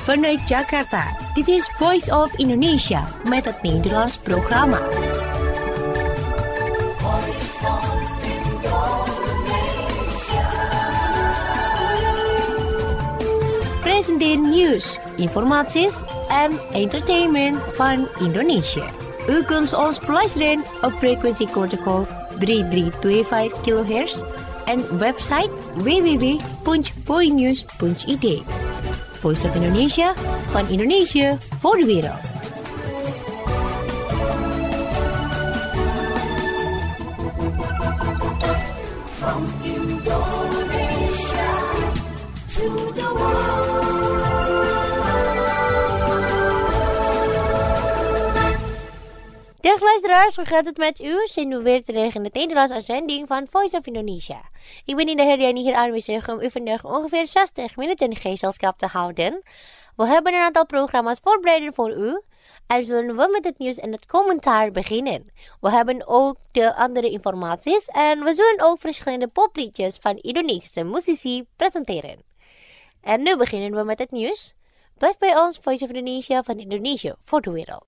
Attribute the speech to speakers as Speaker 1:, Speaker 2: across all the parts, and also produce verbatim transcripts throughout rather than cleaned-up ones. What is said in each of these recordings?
Speaker 1: Vanuit Jakarta, dit is Voice of Indonesia met het Nederlands programma. Presenteer nieuws, informaties en entertainment van Indonesië. U kunt ons beluisteren op frequentie kortgolf drie drie twee vijf kilohertz en website w w w punt voinews punt i d. Voice of Indonesia, van Indonesië voor de wereld. From Indonesia to the world. Dag luisteraars, hoe gaat het met u? Zijn we weer terug in het Nederlands uitzending van Voice of Indonesia. Ik ben Indah Herdiani hier aanwezig om u vandaag ongeveer zestig minuten gezelschap te houden. We hebben een aantal programma's voorbereid voor u. En zullen we met het nieuws en het commentaar beginnen. We hebben ook de andere informaties en we zullen ook verschillende popliedjes van Indonesische muzici presenteren. En nu beginnen we met het nieuws. Blijf bij ons, Voice of Indonesia, van Indonesië voor de wereld.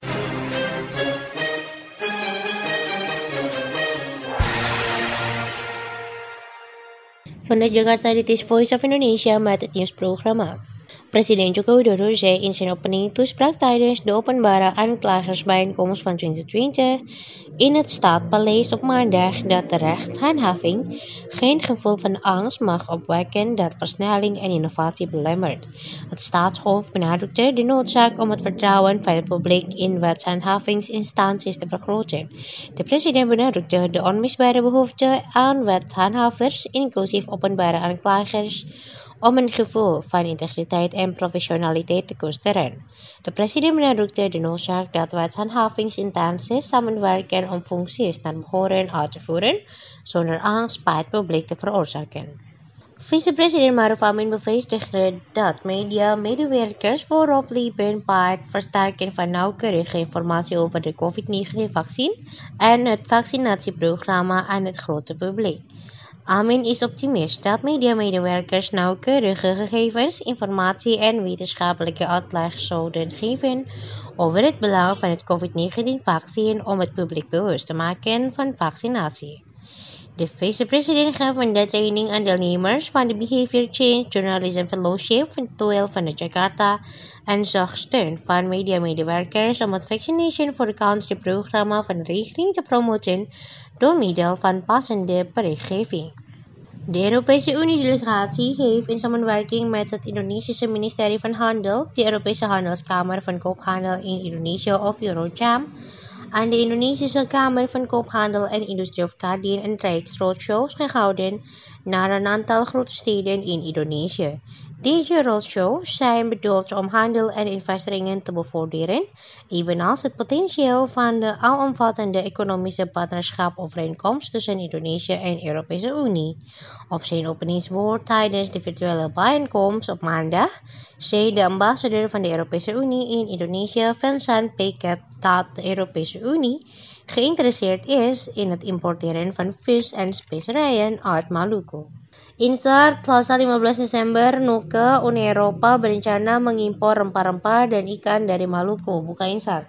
Speaker 1: Vanuit Jakarta, dit is Voice of Indonesia met het nieuwsprogramma. Presiden Joko Widodo zei in zijn opening toespraak tijdens de openbare aanklagersbijeenkomst van twintig twintig in het Stadspaleis op maandag dat de rechtshandhaving geen gevoel van angst mag opwekken dat versnelling en innovatie belemmert. Het staatshoofd benadrukte de noodzaak om het vertrouwen van het publiek in wetshandhavingsinstanties te vergroten. De president benadrukte de onmisbare behoefte aan wethandhavers, inclusief openbare aanklagers, om een gevoel van integriteit en professionaliteit te koesteren. De president benadrukte de noodzaak dat wetshandhavingsinstanties samenwerken om functies naar behoren uit te voeren, zonder angst bij het publiek te veroorzaken. Vicepresident Maruf Amin bevestigde dat media-medewerkers voorop liepen bij het versterken van nauwkeurige informatie over de covid negentien-vaccin en het vaccinatieprogramma aan het grote publiek. Amin is optimist dat mediamedewerkers nauwkeurige gegevens, informatie en wetenschappelijke uitleg zouden geven over het belang van het covid negentien-vaccin om het publiek bewust te maken van vaccinatie. De vicepresident gaf een training aan deelnemers van de Behavior Change Journalism Fellowship van twaalf vanuit Jakarta en zag steun van mediamedewerkers om het Vaccination for the Country programma van de regering te promoten door middel van passende berichtgeving. De Europese Unie-delegatie heeft in samenwerking met het Indonesische ministerie van Handel, de Europese Handelskamer van Koophandel in Indonesië of Eurojam, aan de Indonesische Kamer van Koophandel en Industrie of Kadin en Rijksroadshows gehouden naar een aantal grote steden in Indonesië. Deze roadshows zijn bedoeld om handel en investeringen te bevorderen, evenals het potentieel van de alomvattende economische partnerschapovereenkomst tussen Indonesië en de Europese Unie. Op zijn openingswoord tijdens de virtuele bijeenkomst op maandag zei de ambassadeur van de Europese Unie in Indonesië, Vincent Piket, dat de Europese Unie geïnteresseerd is in het importeren van vis en specerijen uit Maluku. Insert Selasa lima belas Desember, Nuke, Uni Eropa berencana mengimpor rempah-rempah dan ikan dari Maluku. Buka insert.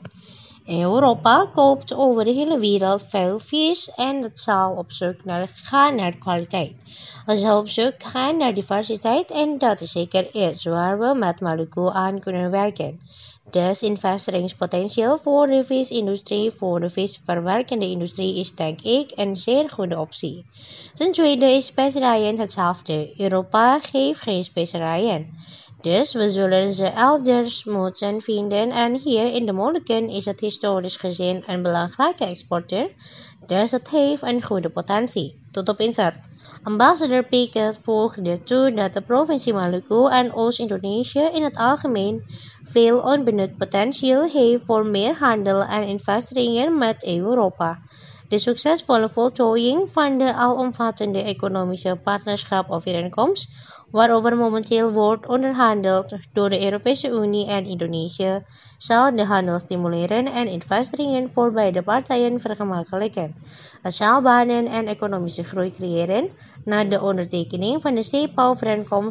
Speaker 1: Europa koopt over de hele wereld veel vis en het zal op zoek naar, gaan naar kwaliteit. Het zal op zoek gaan naar diversiteit en dat is zeker iets waar we met Maluku aan kunnen werken. Dus investeringspotentieel voor de visindustrie, voor de visverwerkende industrie is denk ik een zeer goede optie. Ten tweede is specerijen hetzelfde. Europa geeft geen specerijen. Dus we zullen ze elders moeten vinden en hier in de Molukken is het historisch gezien een belangrijke exporteur, dus het heeft een goede potentie. Tot op insert. Ambassador Piket voegde toe dat de provincie Maluku en Oost-Indonesië in het algemeen veel onbenut potentieel heeft voor meer handel en investeringen met Europa. De succesvolle voltooiing van de alomvattende economische partnerschapovereenkomst, waarover momenteel wordt onderhandeld door de Europese Unie en Indonesië, zal de handel stimuleren en investeringen voor beide partijen vergemakkelijken. Het zal banen en economische groei creëren. Na de ondertekening van de C E P A-overeenkomst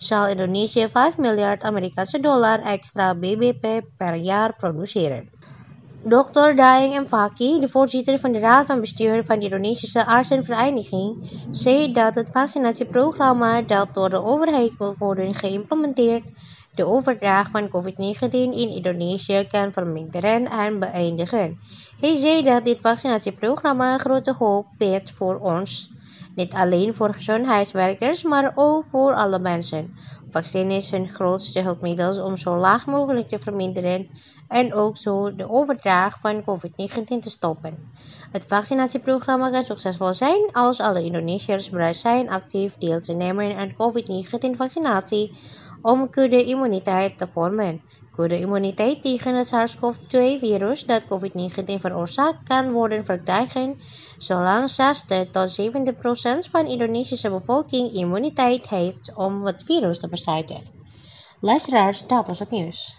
Speaker 1: zal Indonesië vijf miljard Amerikaanse dollar extra B B P per jaar produceren. dokter Daeng M. Fakih, de voorzitter van de Raad van Bestuur van de Indonesische Artsenvereniging, zei dat het vaccinatieprogramma dat door de overheid moet worden geïmplementeerd, de overdracht van COVID negentien in Indonesië kan verminderen en beëindigen. Hij zei dat dit vaccinatieprogramma grote hoop biedt voor ons, niet alleen voor gezondheidswerkers, maar ook voor alle mensen. Vaccin is hun grootste hulpmiddel om zo laag mogelijk te verminderen en ook zo de overdracht van COVID negentien te stoppen. Het vaccinatieprogramma kan succesvol zijn als alle Indonesiërs bereid zijn actief deel te nemen aan COVID negentien vaccinatie om kudde-immuniteit te vormen. Kudde-immuniteit tegen het SARS-CoV twee virus dat COVID negentien veroorzaakt kan worden verkrijgen zolang zestig tot zeventig procent van de Indonesische bevolking immuniteit heeft om het virus te bestrijden. Luisteraars, dat was het nieuws.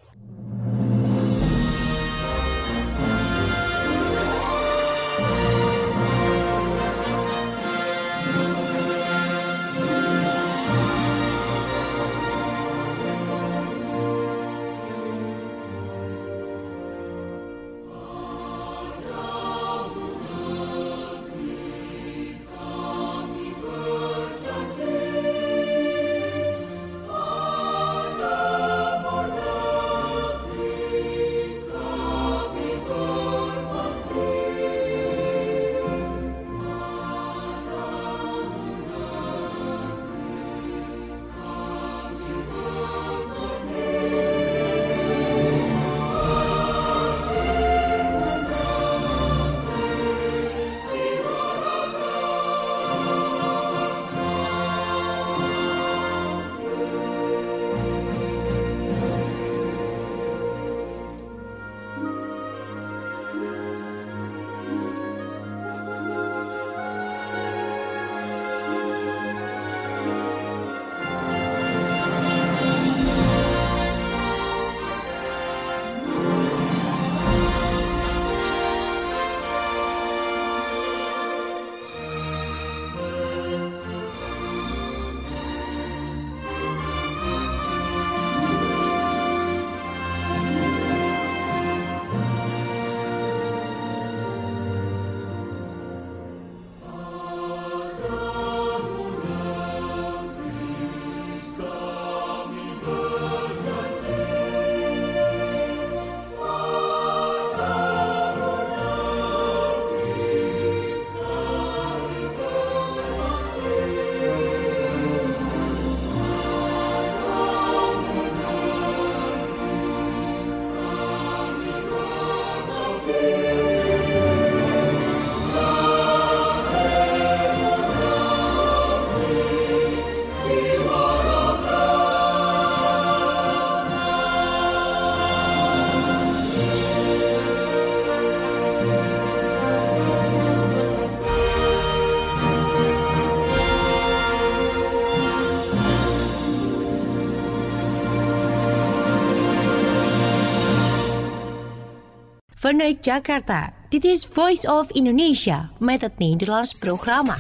Speaker 1: Vanuit Jakarta, dit is Voice of Indonesia met het Nederlands programma.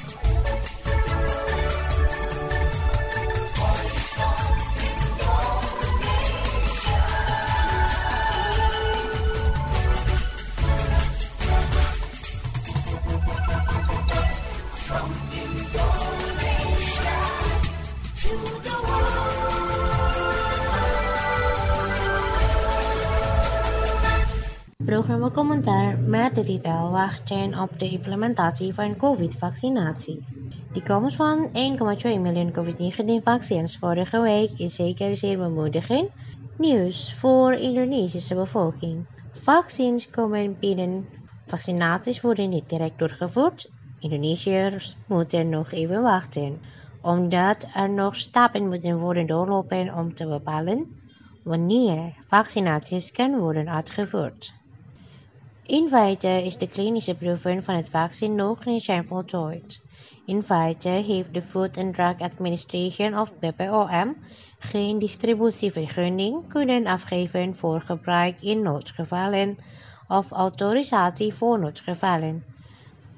Speaker 1: Programma commentaar met de titel Wachten op de implementatie van COVID-vaccinatie. De komst van één komma twee miljoen COVID negentien vaccins vorige week is zeker zeer bemoedigend nieuws voor de Indonesische bevolking. Vaccins komen binnen, vaccinaties worden niet direct doorgevoerd. Indonesiërs moeten nog even wachten, omdat er nog stappen moeten worden doorlopen om te bepalen wanneer vaccinaties kunnen worden uitgevoerd. In feite is de klinische proeven van het vaccin nog niet zijn voltooid. In feite heeft de Food and Drug Administration of B P O M geen distributievergunning kunnen afgeven voor gebruik in noodgevallen of autorisatie voor noodgevallen.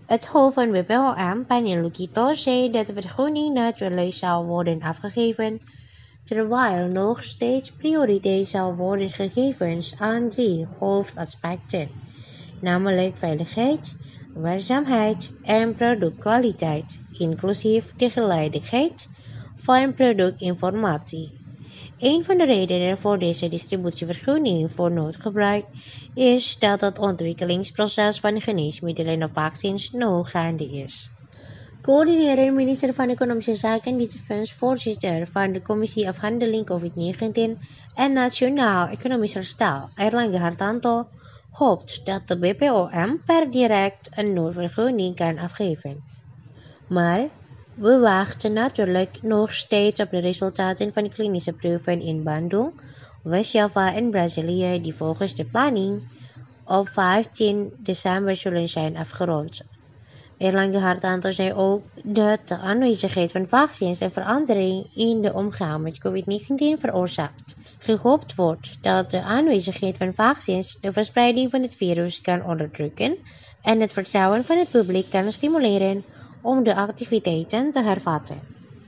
Speaker 1: Het hoofd van B P O M, Panel Lukito, zei dat de vergunning natuurlijk zou worden afgegeven, terwijl nog steeds prioriteit zou worden gegeven aan drie hoofdaspecten, namelijk veiligheid, werkzaamheid en productkwaliteit, inclusief de geleidelijkheid van productinformatie. Een van de redenen voor deze distributievergunning voor noodgebruik is dat het ontwikkelingsproces van geneesmiddelen of vaccins nog gaande is. Coördineren minister van Economische Zaken en Defense, voorzitter van de Commissie Afhandeling COVID negentien en Nationaal Economisch Herstel, Erlangga Hartanto, hoopt dat de B P O M per direct een noodvergunning kan afgeven. Maar we wachten natuurlijk nog steeds op de resultaten van de klinische proeven in Bandung, West-Java en Brazilië die volgens de planning op vijftien december zullen zijn afgerond. Erlangga Hartanto zei ook dat de aanwezigheid van vaccins en verandering in de omgang met COVID negentien veroorzaakt. Gehoopt wordt dat de aanwezigheid van vaccins de verspreiding van het virus kan onderdrukken en het vertrouwen van het publiek kan stimuleren om de activiteiten te hervatten.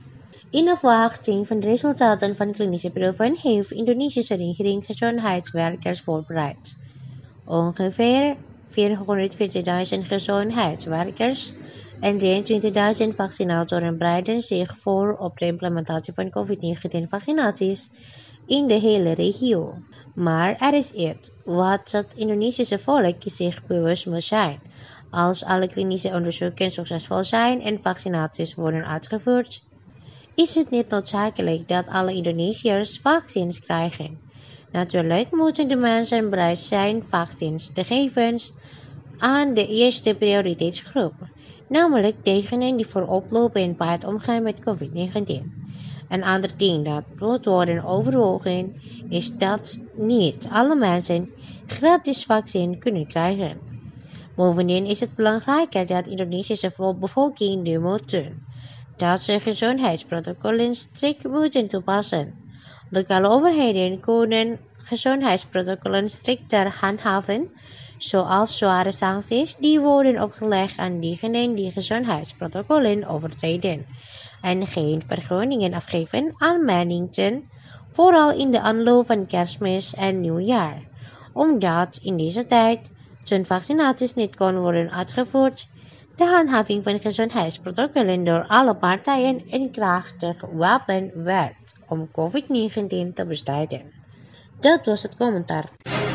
Speaker 1: In afwachting van de resultaten van klinische proeven heeft de Indonesische regering gezondheidswerkers voorbereid. Ongeveer vierhonderdveertigduizend gezondheidswerkers en drieëntwintigduizend vaccinatoren bereiden zich voor op de implementatie van COVID negentien vaccinaties in de hele regio. Maar er is iets wat het Indonesische volk zich bewust moet zijn. Als alle klinische onderzoeken succesvol zijn en vaccinaties worden uitgevoerd, is het niet noodzakelijk dat alle Indonesiërs vaccins krijgen. Natuurlijk moeten de mensen bereid zijn vaccins te geven aan de eerste prioriteitsgroep, namelijk degenen die voorop lopen bij het omgaan met COVID negentien. Een ander ding dat moet worden overwogen is dat niet alle mensen gratis vaccin kunnen krijgen. Bovendien is het belangrijker dat de Indonesische bevolking nu moet doen, dat ze gezondheidsprotocollen strikt moeten toepassen. Lokale overheden kunnen gezondheidsprotocollen strikter handhaven, zoals zware sancties die worden opgelegd aan diegenen die gezondheidsprotocollen overtreden en geen vergunningen afgeven aan mensen, vooral in de aanloop van Kerstmis en Nieuwjaar, omdat in deze tijd, toen vaccinaties niet kon worden uitgevoerd, de handhaving van gezondheidsprotocollen door alle partijen een krachtig wapen werd om COVID negentien te bestrijden. Dat was het commentaar.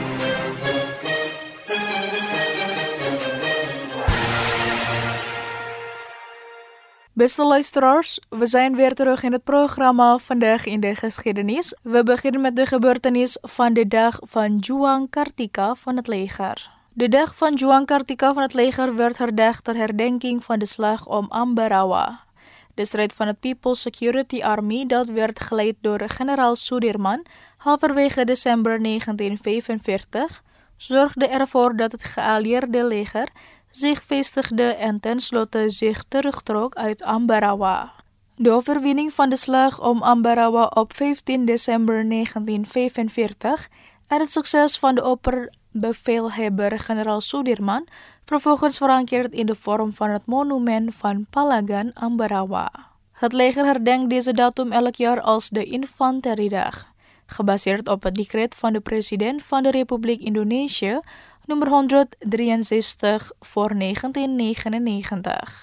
Speaker 2: Beste luisteraars, we zijn weer terug in het programma Vandaag in de Geschiedenis. We beginnen met de gebeurtenis van de dag van Juang Kartika van het leger. De dag van Juang Kartika van het leger werd herdacht ter herdenking van de slag om Ambarawa. De strijd van het People's Security Army, dat werd geleid door generaal Sudirman, halverwege december negentien vijfenveertig, zorgde ervoor dat het geallieerde leger zich vestigde en tenslotte zich terugtrok uit Ambarawa. De overwinning van de slag om Ambarawa op vijftien december negentien vijfenveertig en het succes van de opperbevelhebber generaal Sudirman vervolgens verankerd in de vorm van het monument van Palagan Ambarawa. Het leger herdenkt deze datum elk jaar als de Infanteriedag, gebaseerd op het decreet van de president van de Republiek Indonesië nummer honderddrieënzestig voor negentien negenennegentig.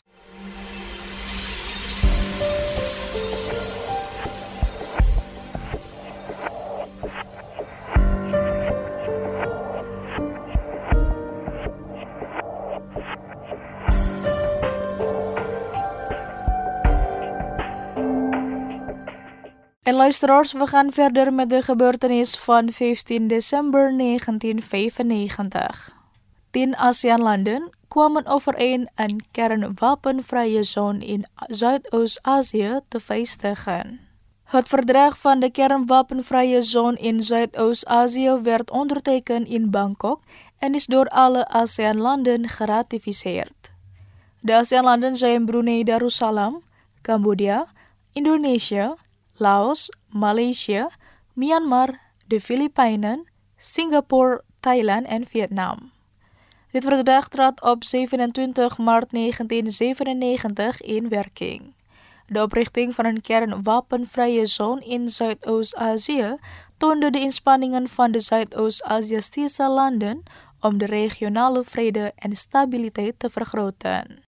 Speaker 2: En luisteraars, we gaan verder met de gebeurtenis van vijftien december negentien vijfennegentig. Tien ASEAN-landen kwamen overeen een kernwapenvrije zone in Zuidoost-Azië te vestigen. Het verdrag van de kernwapenvrije zone in Zuidoost-Azië werd ondertekend in Bangkok en is door alle ASEAN-landen geratificeerd. De ASEAN-landen zijn Brunei Darussalam, Cambodja, Indonesië, Laos, Maleisië, Myanmar, de Filipijnen, Singapore, Thailand en Vietnam. Dit verdrag trad op zevenentwintig maart negentien zevenennegentig in werking. De oprichting van een kernwapenvrije zone in Zuidoost-Azië toonde de inspanningen van de Zuidoost-Aziatische landen om de regionale vrede en stabiliteit te vergroten.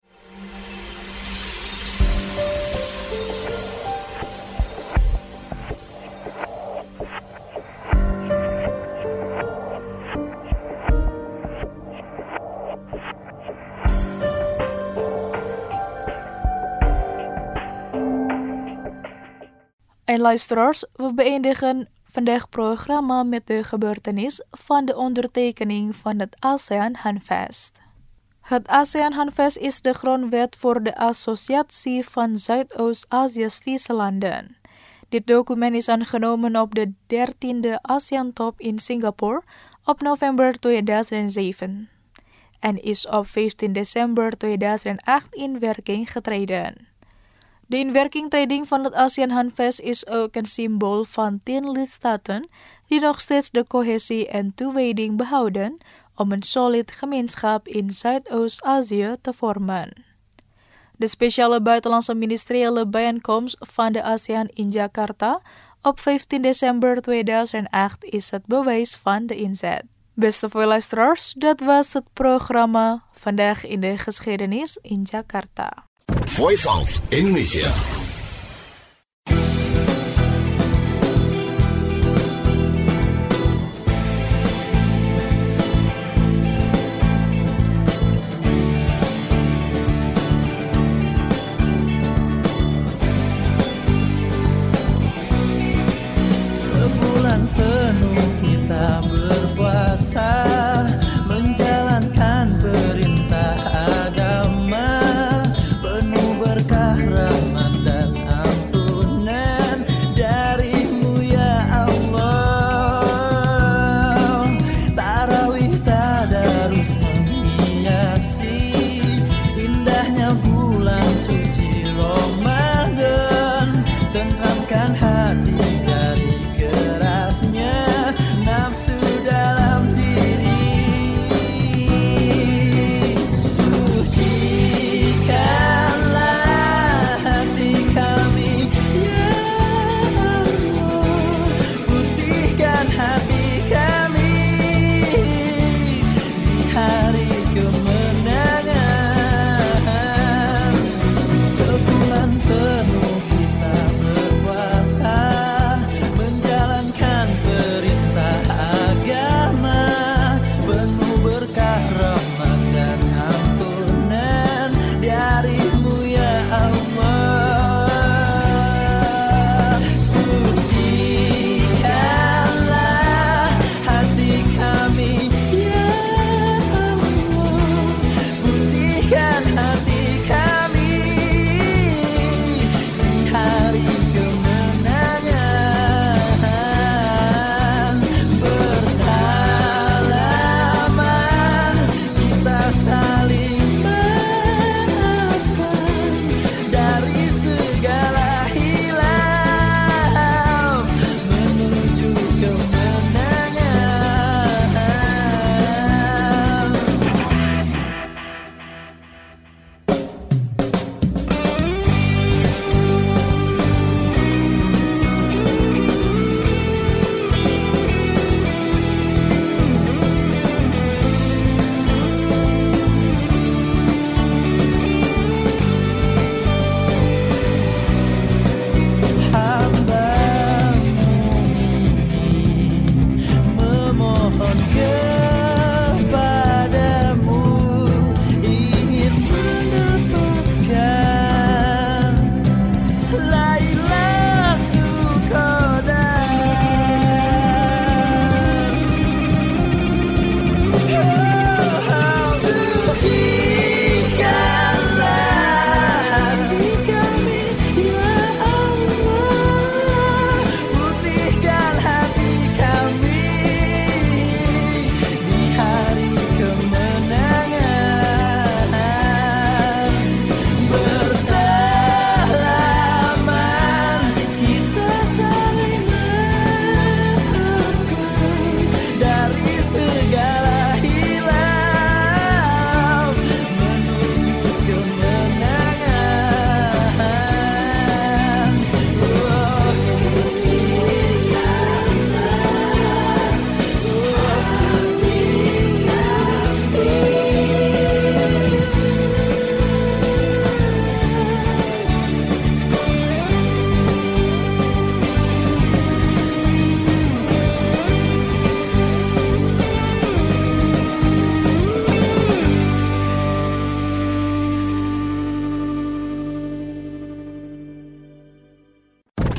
Speaker 2: En luisteraars, we beëindigen vandaag programma met de gebeurtenis van de ondertekening van het ASEAN Handvest. Het ASEAN Handvest is de grondwet voor de Associatie van Zuidoost-Aziatische landen. Dit document is aangenomen op de dertiende ASEAN-top in Singapore op november tweeduizend zeven en is op vijftien december tweeduizend acht in werking getreden. De inwerkingtreding van het ASEAN Handvest is ook een symbool van tien lidstaten die nog steeds de cohesie en toewijding behouden om een solid gemeenschap in Zuidoost-Azië te vormen. De speciale buitenlandse ministeriële bijeenkomst van de ASEAN in Jakarta op vijftien december tweeduizend acht is het bewijs van de inzet. Beste luisteraars, dat was het programma Vandaag in de Geschiedenis in Jakarta.
Speaker 3: Voice of Indonesia.
Speaker 4: Sebulan penuh kita berpuasa, menjalankan perintah agama, penuh berkah rahmat dan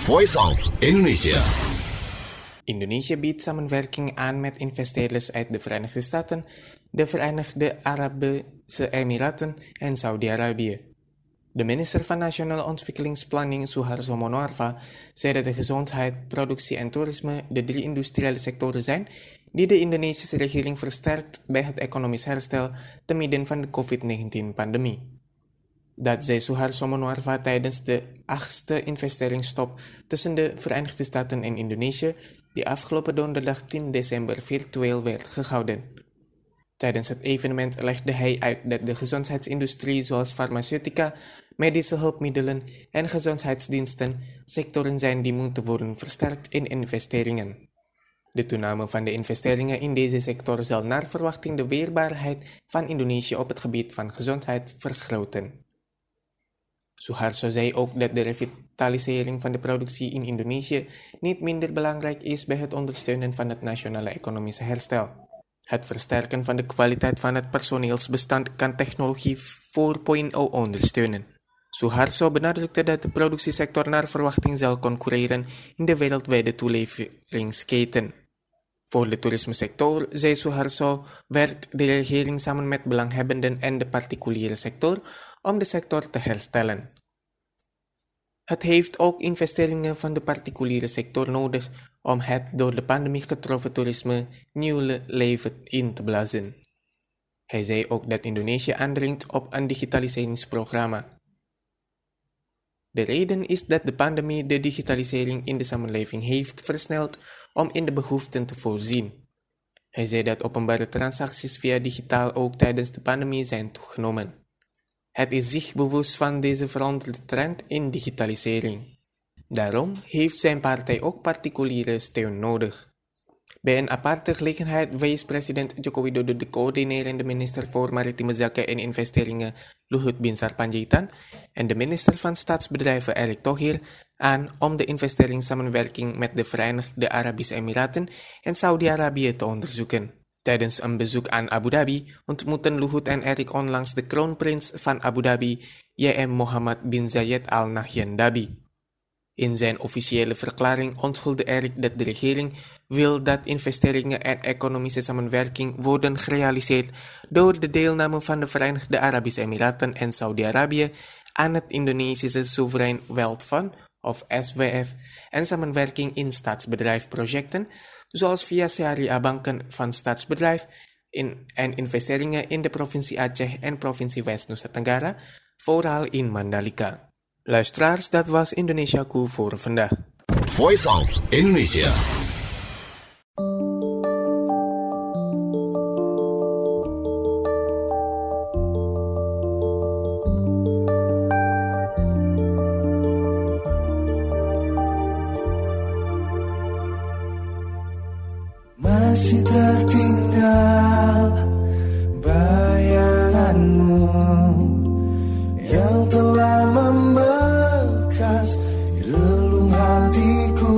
Speaker 3: Voice of Indonesia.
Speaker 5: Indonesia biedt samenwerking aan met investeerders uit de Verenigde Staten, de Verenigde Arabische Emiraten en Saudi-Arabië. De minister van Nationale Ontwikkelingsplanning, Suharso Monoarfa, zei dat de gezondheid, productie en toerisme de drie industriële sectoren zijn die de Indonesische regering versterkt bij het economisch herstel te midden van de covid negentien-pandemie. Dat zei Suharso Monoarfa tijdens de achtste investeringsstop tussen de Verenigde Staten en Indonesië, die afgelopen donderdag tien december virtueel werd gehouden. Tijdens het evenement legde hij uit dat de gezondheidsindustrie zoals farmaceutica, medische hulpmiddelen en gezondheidsdiensten sectoren zijn die moeten worden versterkt in investeringen. De toename van de investeringen in deze sector zal naar verwachting de weerbaarheid van Indonesië op het gebied van gezondheid vergroten. Suharso zei ook dat de revitalisering van de productie in Indonesië niet minder belangrijk is bij het ondersteunen van het nationale economische herstel. Het versterken van de kwaliteit van het personeelsbestand kan technologie vier punt nul ondersteunen. Suharso benadrukte dat de productiesector naar verwachting zal concurreren in de wereldwijde toeleveringsketen. Voor de toerismesector, zei Suharso, werkt de regering samen met belanghebbenden en de particuliere sector om de sector te herstellen. Het heeft ook investeringen van de particuliere sector nodig om het door de pandemie getroffen toerisme nieuw leven in te blazen. Hij zei ook dat Indonesië aandringt op een digitaliseringsprogramma. De reden is dat de pandemie de digitalisering in de samenleving heeft versneld om in de behoeften te voorzien. Hij zei dat openbare transacties via digitaal ook tijdens de pandemie zijn toegenomen. Het is zich bewust van deze veranderde trend in digitalisering. Daarom heeft zijn partij ook particuliere steun nodig. Bij een aparte gelegenheid wees president Joko Widodo de coördinerende minister voor Maritieme Zaken en Investeringen Luhut Binsar Panjaitan en de minister van Staatsbedrijven Erick Thohir aan om de investeringssamenwerking met de Verenigde Arabische Emiraten en Saudi-Arabië te onderzoeken. Tijdens een bezoek aan Abu Dhabi ontmoetten Luhut en Erick onlangs de kroonprins van Abu Dhabi, J M Mohammed bin Zayed Al Nahyan Dhabi. In zijn officiële verklaring onthulde Erick dat de regering wil dat investeringen en economische samenwerking worden gerealiseerd door de deelname van de Verenigde Arabische Emiraten en Saudi-Arabië aan het Indonesische Sovereign Wealth Fund, of S W F, en samenwerking in staatsbedrijfprojecten, zoals via Syariah-banken van staatsbedrijf in, en investeringen in de provincie Aceh en provincie West-Nusa Tenggara, vooral in Mandalika. Luisteraars, dat was Indonesiaku voor vandaag.
Speaker 3: Voice of Indonesia.
Speaker 4: Masih tertinggal bayanganmu yang telah membekas di relung hatiku.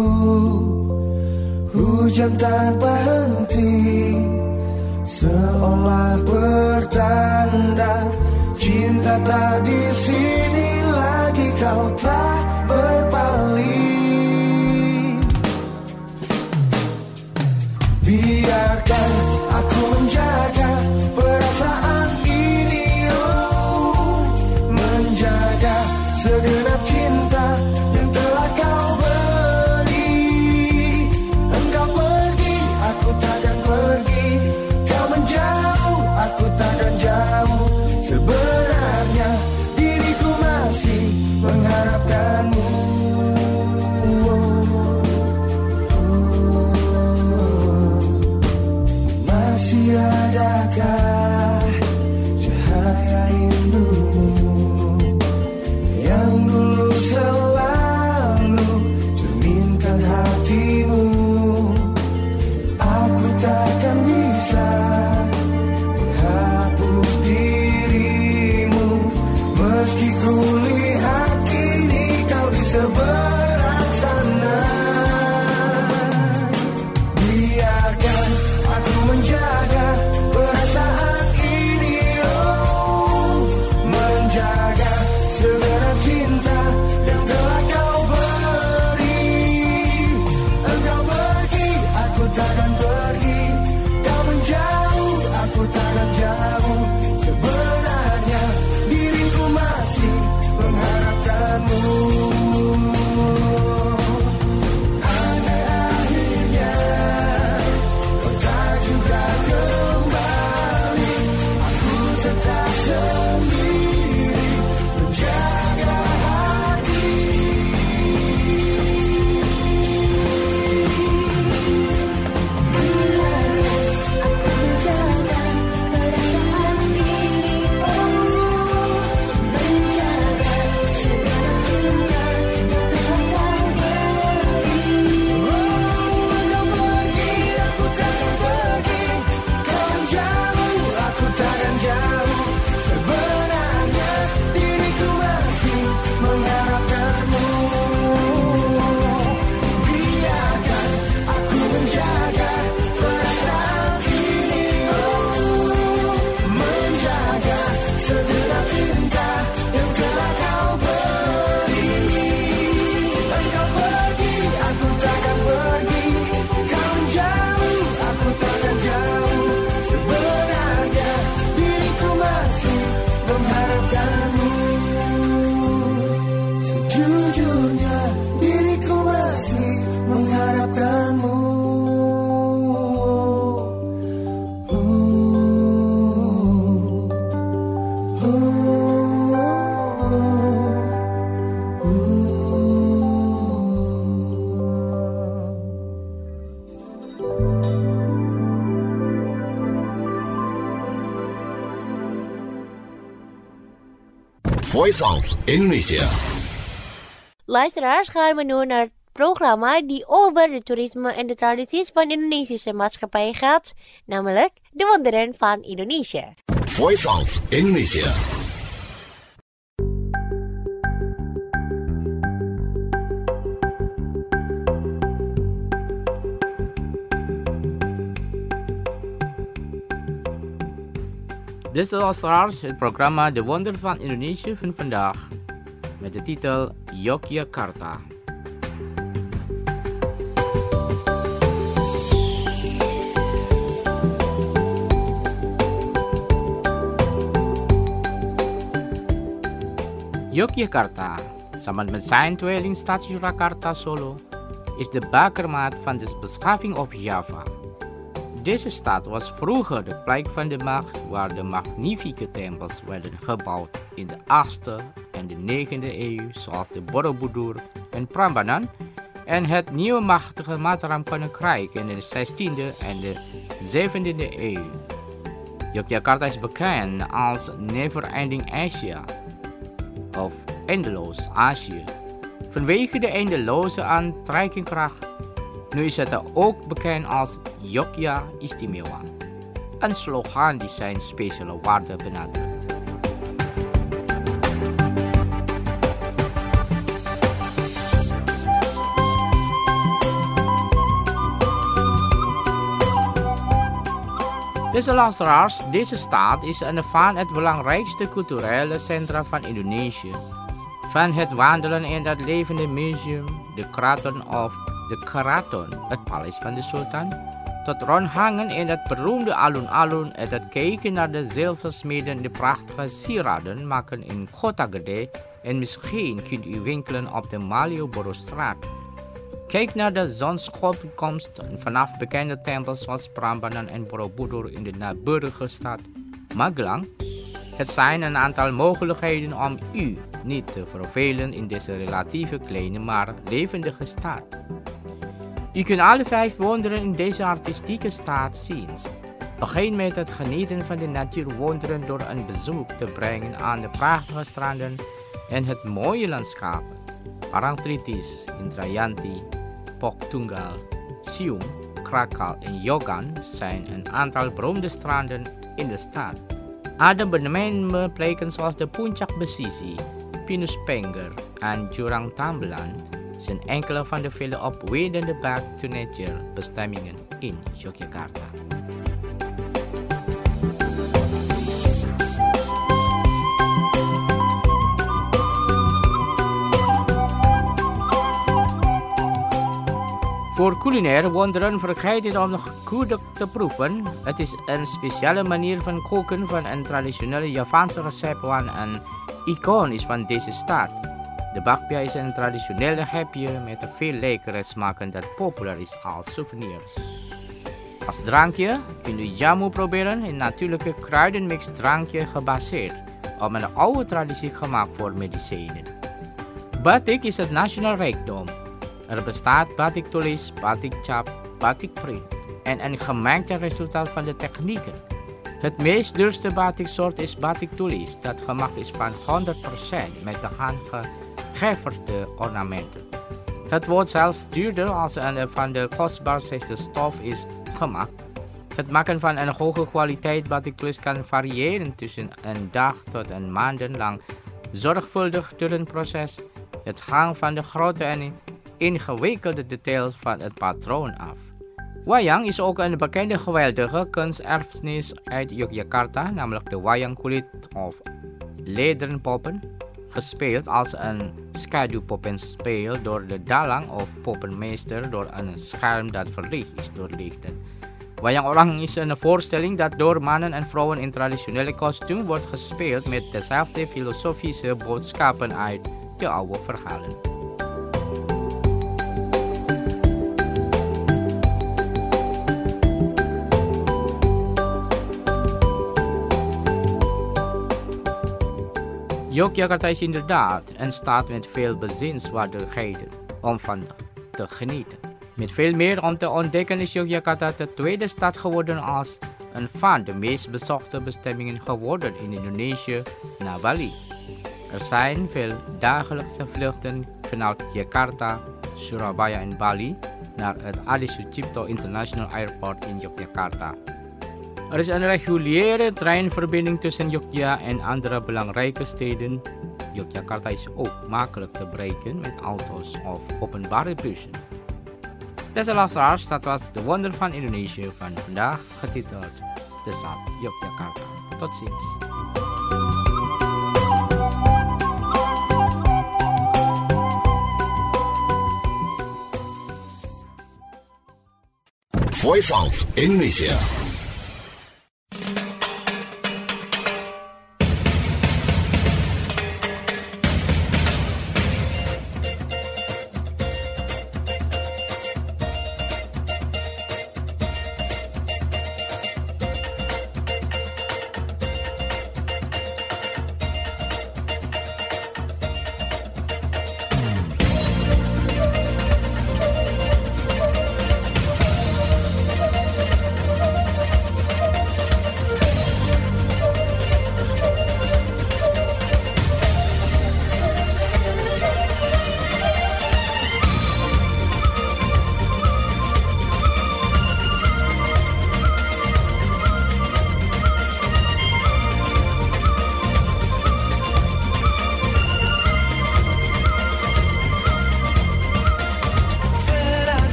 Speaker 4: Hujan tanpa henti seolah bertanda cinta tak di sini lagi, kau telah berpaling. Biarkan aku menjaga perasaan ini, oh, menjaga segenap cinta yang telah kau beri. Engkau pergi, aku takkan pergi. Kau menjauh, aku takkan jauh. Sebenarnya diriku masih mengharapkanmu. Masih adakah cahaya rindumu yang dulu selalu cerminkan hatimu? Aku takkan bisa menghapus dirimu, meski ku lihat kini kau di seberang sana. Biarkan aku menjaga perasaan ini, oh,
Speaker 3: Voice of Indonesia.
Speaker 1: Luisteraars, gaan we nu naar het programma die over de toerisme en de tradities van de Indonesische maatschappij gaat, namelijk De Wonderen van Indonesië.
Speaker 3: Voice of Indonesia.
Speaker 6: Dit is luisteraars het programma De Wonder van Indonesië van vandaag met de titel Yogyakarta. Yogyakarta, samen met zijn tweelingstad Surakarta Solo, is de bakermat van de beschaving op Java. Deze stad was vroeger de plek van de macht waar de magnifieke tempels werden gebouwd in de achtste en de negende eeuw, zoals de Borobudur en Prambanan, en het nieuwe machtige Mataram Koninkrijk in de zestiende en de zeventiende eeuw. Yogyakarta is bekend als Never Ending Asia of Eindeloos Azië, vanwege de eindeloze aantrekkingskracht. Nu is het ook bekend als Yogya Istimewa, een slogan die zijn speciale waarde benadrukt. Deze luisteraars, deze stad is een van het belangrijkste culturele centra van Indonesië. Van het wandelen in het levende museum, de kraton of de keraton, het paleis van de sultan, tot rondhangen in het beroemde alun-alun en het kijken naar de zilversmeden die prachtige sieraden maken in Kota Gede, en misschien kunt u winkelen op de Malioboro-straat. Kijk naar de zonsopkomst vanaf bekende tempels zoals Prambanan en Borobudur in de naburige stad Magelang. Het zijn een aantal mogelijkheden om u niet te vervelen in deze relatieve kleine maar levendige stad. U kunt alle vijf wonderen in deze artistieke stad zien. Begin met het genieten van de natuurwonderen door een bezoek te brengen aan de prachtige stranden en het mooie landschap. Parangtritis, Indrayanti, Pok-Tunggal, Siung, Krakal en Yogan zijn een aantal beroemde stranden in de stad. Adembenemende plekken zoals de Puncak Besisi, Pinus Penger en Jurang Tambelan zijn enkele van de vele opwindende back to nature bestemmingen in Yogyakarta. Voor culinaire wonderen vergeet niet om nog gudeg te proeven. Het is een speciale manier van koken van een traditionele Javaanse recept wat een icoon is van deze stad. De bakpia is een traditionele hapje met veel lekkere smaken dat populair is als souvenirs. Als drankje kunt u jamu proberen, een natuurlijke kruidenmix drankje gebaseerd op een oude traditie gemaakt voor medicijnen. Batik is het nationaal rijkdom. Er bestaat batik tulis, batik cap, batik print en een gemengd resultaat van de technieken. Het meest duurste batiksoort is batik tulis, dat gemaakt is van honderd procent met de hand gegeverde ornamenten. Het wordt zelfs duurder als een van de kostbaarste stof is gemaakt. Het maken van een hoge kwaliteit batik tulis kan variëren tussen een dag tot een maanden lang zorgvuldig durend proces. Het hangt van de grootte en ingewikkelde details van het patroon af. Wayang is ook een bekende geweldige kunsterfenis uit Yogyakarta, namelijk de wayang kulit of lederen poppen, gespeeld als een schaduwpoppenspel door de dalang of poppenmeester door een scherm dat verlicht is door lichten. Wayang orang is een voorstelling dat door mannen en vrouwen in traditionele kostuum wordt gespeeld met dezelfde filosofische boodschappen uit de oude verhalen. Yogyakarta is inderdaad een stad met veel bezienswaardigheden om van te genieten. Met veel meer om te ontdekken is Yogyakarta de tweede stad geworden als een van de meest bezochte bestemmingen geworden in Indonesië na Bali. Er zijn veel dagelijkse vluchten vanuit Jakarta, Surabaya en Bali naar het Adi Sucipto International Airport in Yogyakarta. Er is een reguliere treinverbinding tussen Jogja en andere belangrijke steden. Yogyakarta is ook makkelijk te bereiken met auto's of openbare bussen. Beste luisteraars, dat was de wonder van Indonesië van vandaag, getiteld De Stad Yogyakarta. Tot ziens.
Speaker 3: Voice of Indonesia.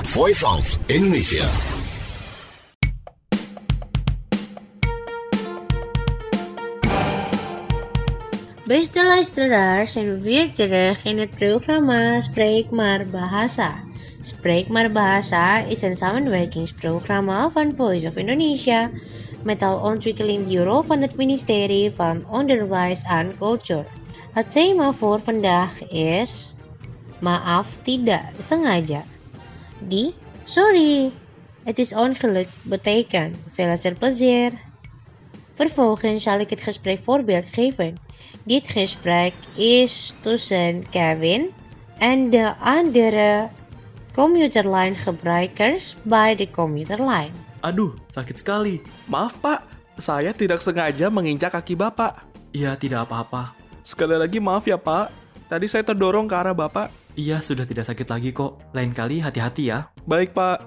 Speaker 3: Voice of Indonesia.
Speaker 1: Beste luisteraars, en weer terug in het programma Spreek maar Bahasa. Spreek maar Bahasa is een samenwerkingsprogramma van Voice of Indonesia met taalontwikkeling bureau van het ministerie van Onderwijs en Cultuur. Het thema voor vandaag is maaf tidak sengaja. Die sorry, het is ongeluk betekent veel plezier. Vervolgens zal ik het gesprek voorbeeld geven. Dit gesprek is tussen Kevin en de andere commuterline gebruikers bij de commuterline.
Speaker 7: Aduh, sakit sekali. Maaf Pak, saya tidak sengaja menginjak kaki Bapak. Iya, tidak apa-apa. Sekali lagi maaf ya Pak, tadi saya terdorong ke arah Bapak. Iya, sudah tidak sakit lagi kok. Lain kali hati-hati ya. Baik Pak.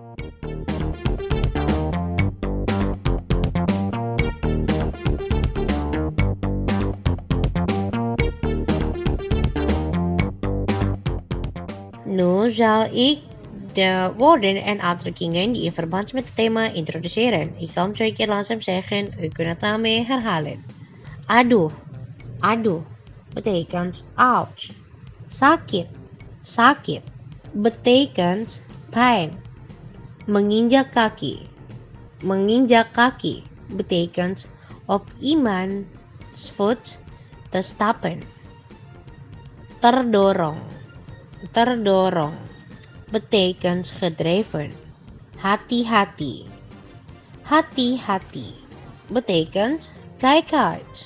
Speaker 1: Nu zal ik de woorden en uitdrukkingen die in verband met het thema introduceren. Ik zal hem twee keer langzaam zeggen, u kunt het na mij herhalen. Aduh, aduh, betekent ouch. Sakit, sakit, betekent pijn. Menginjak kaki, menginjak kaki, betekent op iemands voet te stappen. Terdorong, terdorong, betekent gedreven. Hati-hati, hati-hati, betekent kijk uit.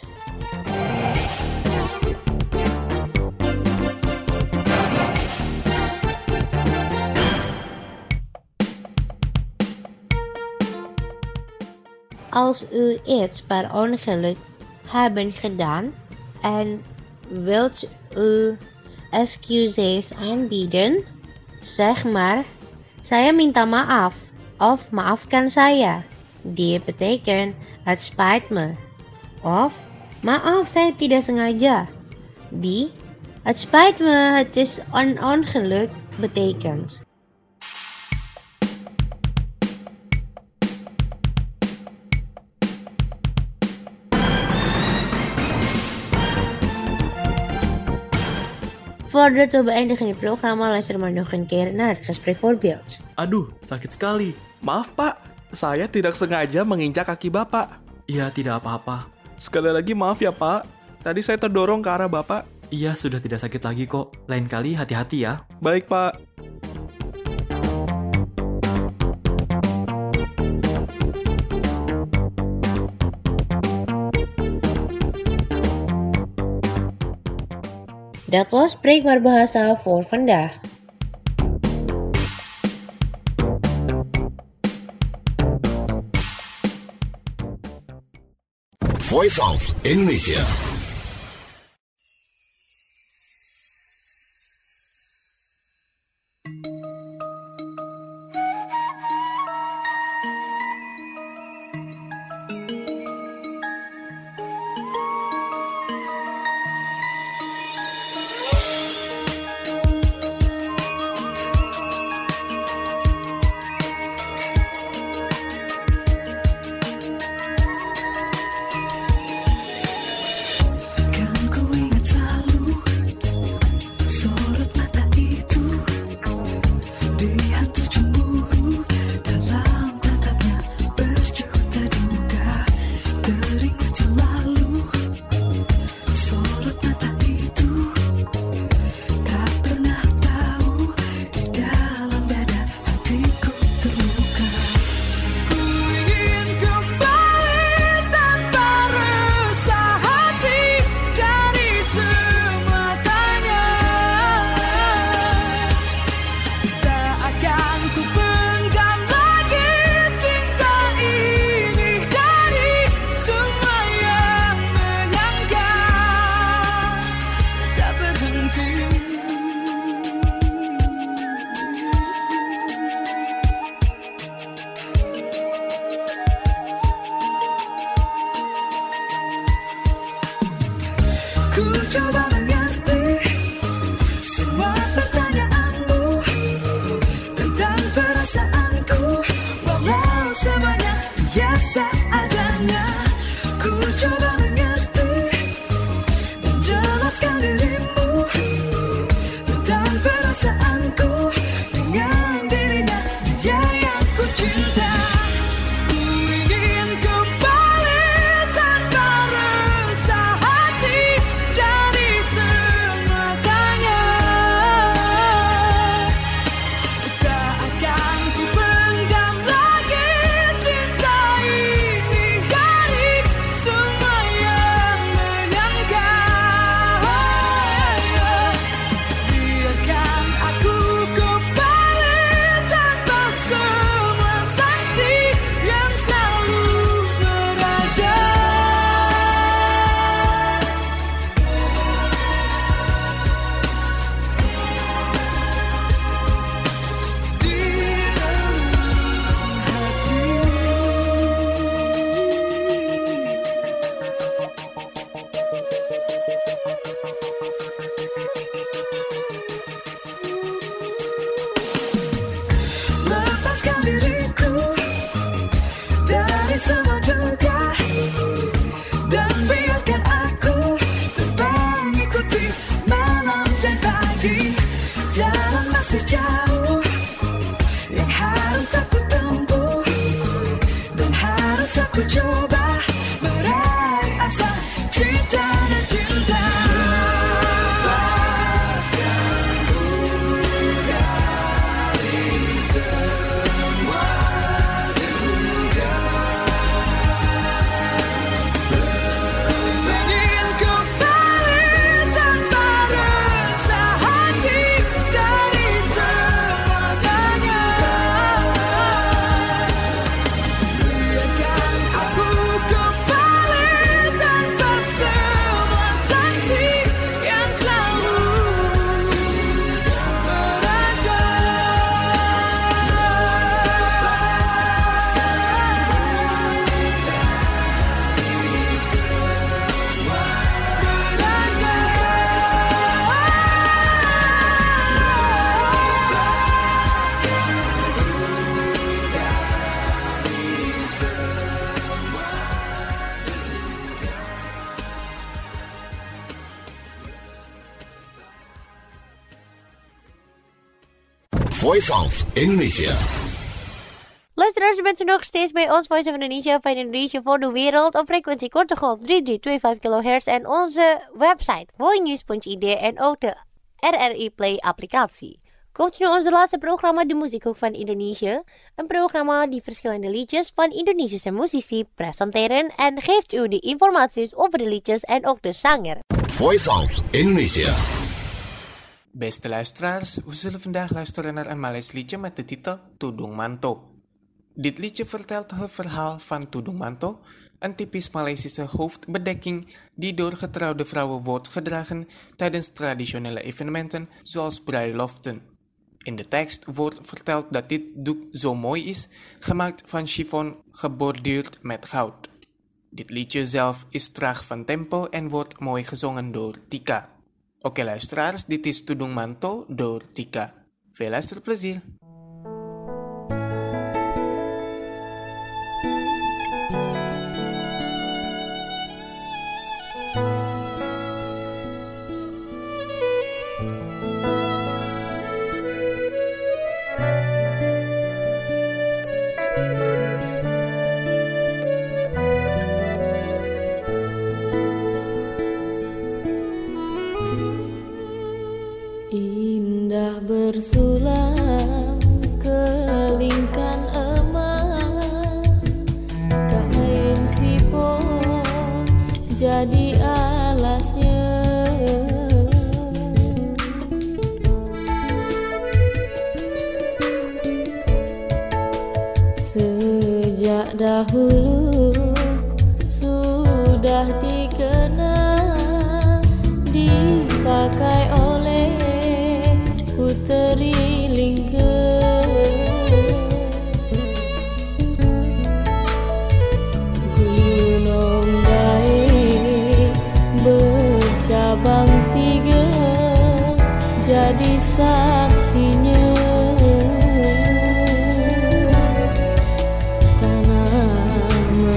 Speaker 1: Als u iets per ongeluk hebben gedaan en wilt u excuses aanbieden, zeg maar, saya minta maaf of maafkan saya. Die betekent het spijt me. Of maaf, saya tidak sengaja. Die het spijt me, het is een ongeluk betekent. Voordat we beëindigen het programma, luister maar nog een keer naar het gesprek voorbeeld.
Speaker 7: Aduh, sakit sekali. Maaf Pak, saya tidak sengaja menginjak kaki Bapak. Iya, tidak apa-apa. Sekali lagi maaf ya Pak, tadi saya terdorong ke arah Bapak. Iya, sudah tidak sakit lagi kok. Lain kali hati-hati ya. Baik Pak.
Speaker 1: Dat was Spreek maar Bahasa voor vandaag.
Speaker 3: Voice of Indonesia.
Speaker 4: masih jauh yang harus aku tempuh dan harus aku coba meraih asa cinta dan cinta.
Speaker 3: Voice of Indonesia.
Speaker 1: Luisteraars, u bent nog steeds bij ons Voice of Indonesia van Indonesia voor de wereld op frequentie korte golf drie drie twee vijf kilohertz en onze website voinews punt i d en ook de R R I Play applicatie. Komt nu onze laatste programma, de Muziekhoek van Indonesië. Een programma die verschillende liedjes van Indonesische muzici presenteren en geeft u de informaties over de liedjes en ook de zanger.
Speaker 3: Voice of Indonesia.
Speaker 5: Beste luisteraars, we zullen vandaag luisteren naar een Maleis liedje met de titel Tudung Manto. Dit liedje vertelt het verhaal van Tudung Manto, een typisch Maleisische hoofdbedekking die door getrouwde vrouwen wordt gedragen tijdens traditionele evenementen zoals bruiloften. In de tekst wordt verteld dat dit doek zo mooi is, gemaakt van chiffon geborduurd met goud. Dit liedje zelf is traag van tempo en wordt mooi gezongen door Tika. Oke luisteraars, dit is Tudung Manto door Tika. Veel luisterplezier.
Speaker 8: Indah bersulam kelingkan emas, kain sipon jadi alasnya. Sejak dahulu sudah dikenal, dipakai oleh Puteri Lingke. Gunung Gae bercabang tiga jadi saksinya. Tanah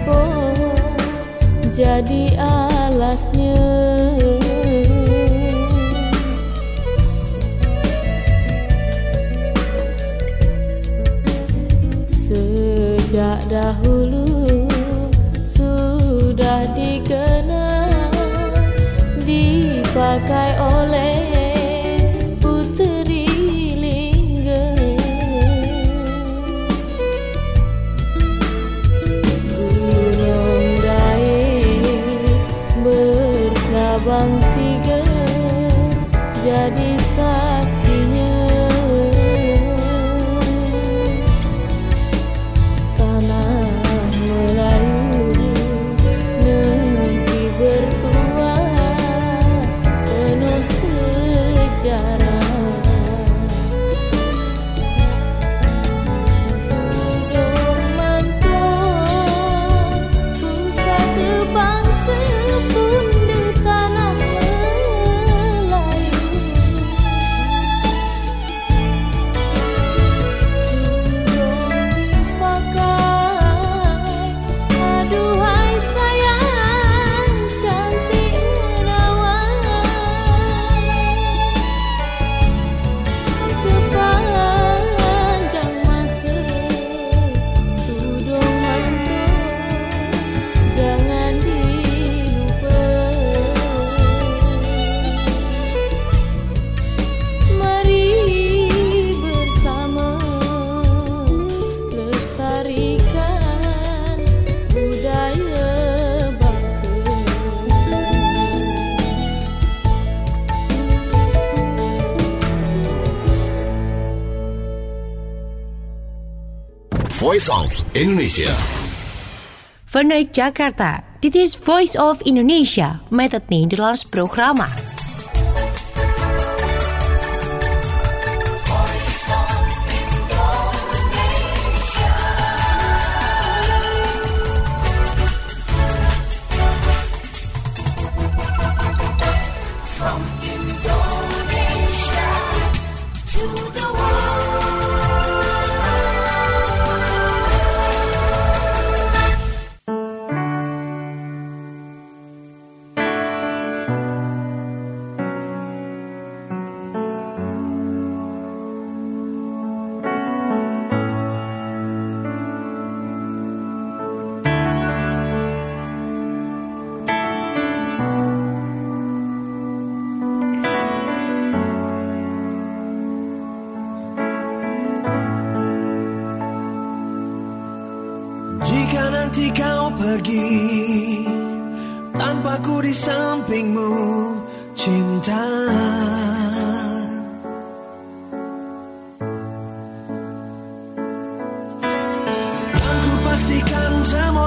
Speaker 8: tempo jadi alasnya. Sejak dahulu sudah dikenal, dipakai oleh puteri Lingga. Gunung Dae bercabang tiga jadi saksinya. Tanah Melayu negeri bertuah penuh sejarah. Tudung Mantong pusaka bangsa pun di tanah Melayu. Tudung dipakai, aduhai sayang cantik menawan. Sepanjang masa tudung Mantong jangan dilupa. Mari bersama lestarikan budaya bangsa.
Speaker 3: Voice of Indonesia.
Speaker 1: Vanuit Jakarta, dit is Voice of Indonesia met het Nederlands programma.
Speaker 4: Jika nanti kau pergi tanpa ku di sampingmu, cinta, kan ku pastikan semua